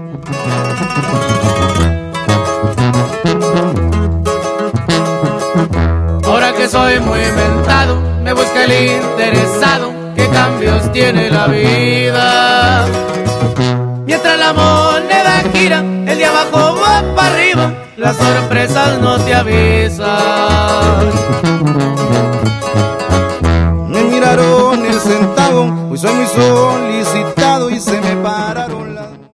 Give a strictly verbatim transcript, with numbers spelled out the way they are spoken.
Ahora que soy muy inventado, me busca el interesado, qué cambios tiene la vida. Mientras la moneda gira, el de abajo va para arriba, las sorpresas no te avisan. Me miraron el centavo, pues soy muy solitario